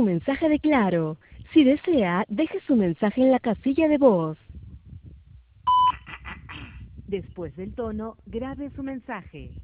mensaje de Claro. Si desea, deje su mensaje en la casilla de voz. Después del tono, grabe su mensaje.